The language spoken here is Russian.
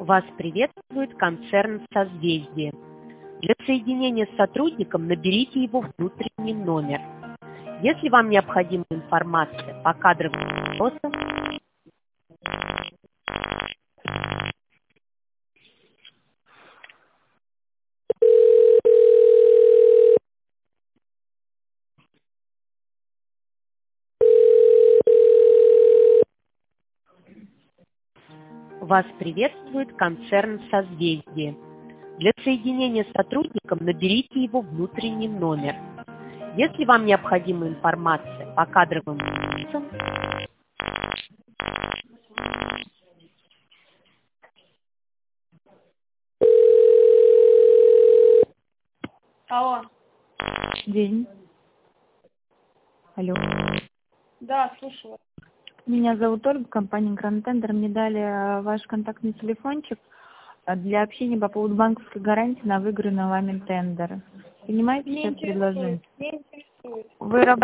Вас приветствует концерн «Созвездие». Для соединения с сотрудником наберите его внутренний номер. Если вам необходима информация по кадровым вопросам, вас приветствует концерн «Созвездие». Для соединения с сотрудником наберите его внутренний номер. Если вам необходима информация по кадровым вопросам, Алло. День. Алло. Да, слушаю. Меня зовут Ольга, компания Grand Tender. Мне дали ваш контактный телефончик для общения по поводу банковской гарантии на выигранный вами тендер. Понимаете, Не что это предложение? интересует. Не интересует. Вы